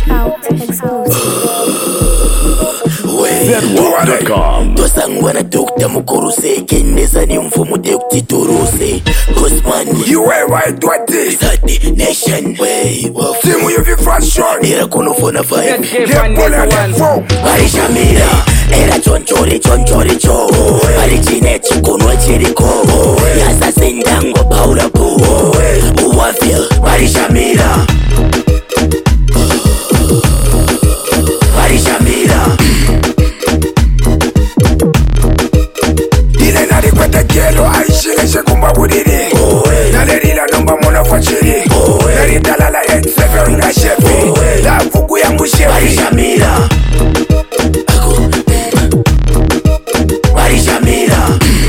Zedwalk.com. Tosangwana Dr. Mukuruse Kendeza ni mfumu Dr. Turuse Osman UAY Dwati Sati Nation Way of Timu yuvi fashion Era kunufona five Yepole lefo Marishamira Era chonchori chonchori cho Marichine chikunwa chiriko Yasa sendango paula pu Uwafia Marishamira Marishamira Dile nari kwete kielo aishile shekumba budiri Nalerila nomba mona fachiri Nari dalala 8-7 nga shefi La fuku yangu shefi Marishamira Marishamira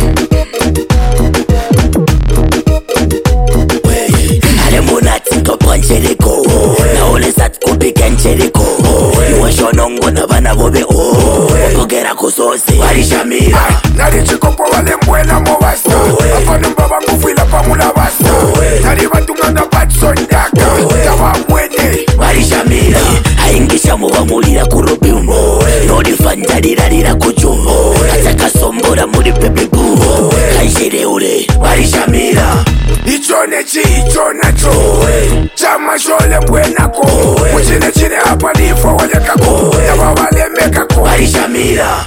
Ale monati ntopanchereko Na ole sat kupika nchereko Iwa shonongo na bana bobe Opogera kusose Marishamira Nari chikopo wale mwena mwasta Afanu mbaba ngufuila pamula basta Nari batunga na batson daka Tawa mwene Marishamira Haingisha mubamulira kurubiumo Nodi fanjarirarira kujumo Kataka sombora muri pepe buho Kaishire ule Marishamira Ichone chi ichona cho Chama shole mwenako Mchine chine hapa nifo wale kako Yawa wale mekako Marishamira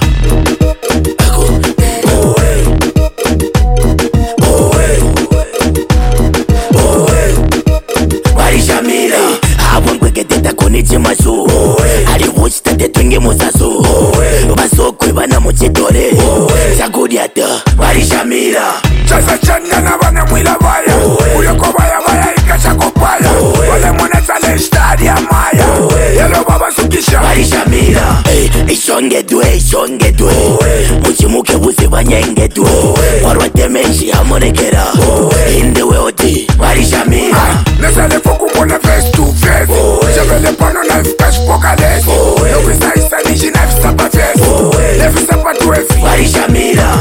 Marishamira Abongweketeta konichi masu Ali wuchitate twenge musasu Basokwe bana muchitore Chakudiata Marishamira Chasa chanda na bana mwila baya Uyoko baya baya ikachako baya Wale mwene chale stadi ya maya Yelo baba sukisha Marishamira ishongedwe Muchimuke buzi banyengedwe Warwate menshi amonekera Indewe oti Marishamira Nesale foku mbona face to face Chevele pano knife cash pokales Novisa isa nishi knife sapa face Nefi sapa tuwezi Marishamira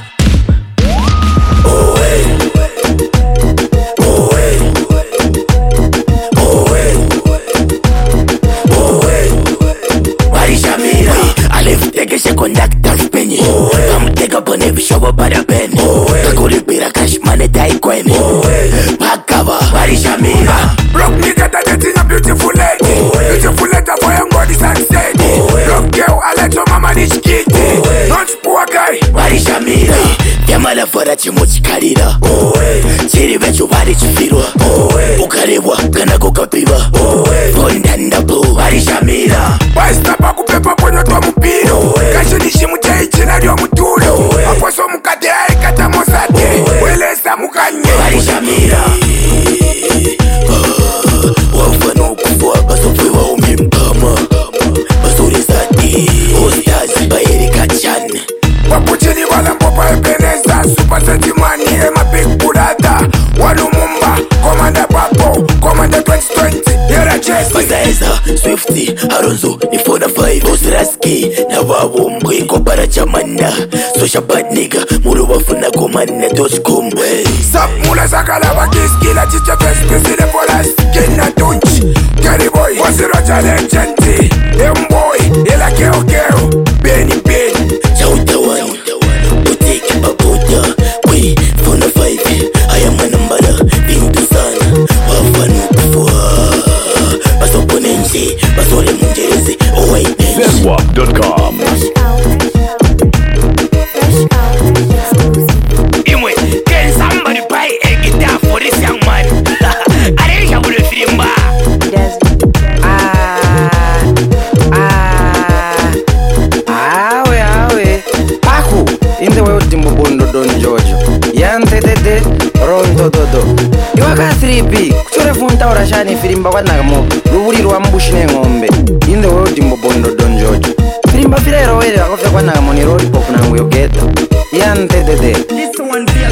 Marishamira Aliftekeshe kondakta kipenye Kamuteka pone vishobo para pene Kakulipira cash money taikweni Pakava Marishamira Block nigga that dating a beautiful lady Beautiful letter boy and God is unsteady Block girl I let your mama niche kitty Not poor guy Marishamira Yamala fara chimuchikarira Chiri vechu vari chifirwa Ukarebwa kana kukapiva Fondanda bu Marishamira Baistapa kupepa ponyo twa mupiro Kashi nishi mutei china lyo mutulo Aposo mukate aikata mosate Welesa mukanye Marishamira Wafano kufua basopwewa umimpama Basurizati Ustazi baerika chan Wapuchini wala mpopa ebeneza Super Sentimani ema big budada Walumumba Komanda Papo Komanda 2020 Yera Jesse Mazaeza, Swifty, Alonso, Ifona 5 Osraski, na wabumbwe Kopara chamanda Sosha bad nigga Muru wafuna komanda.com Sap mula sakala wakiskila Chicha face pesile pola Skina tunch Gary boy Wasiro chale genti Boy Ela keo keo Benny Ben Chautawan Boutique Babuda We Fona 5 I am a number Bintu sana Wafanu kufua Basoponense Basole munjereze Owai bench Zedwalk.com. Imwe, can somebody buy a guitar for this young man? I didn't have a film. Awe Paku in the way Timbo Bondo Don Giorgio Yante de Rondo Dodo Iwaka 3B Kuture funta orashani firimba wanagamo Ruburi rwambushine ngombe in the way Timbo Bondo Don Giorgio Firimba filero wele wakofya wanagamo ni road pop na nguyogeta Yante de This one,